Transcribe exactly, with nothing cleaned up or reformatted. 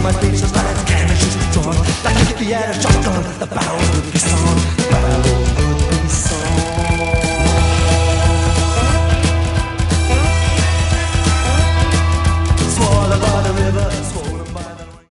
my face as light as cannon shoots drawn. Like if he had a shotgun, the barrel would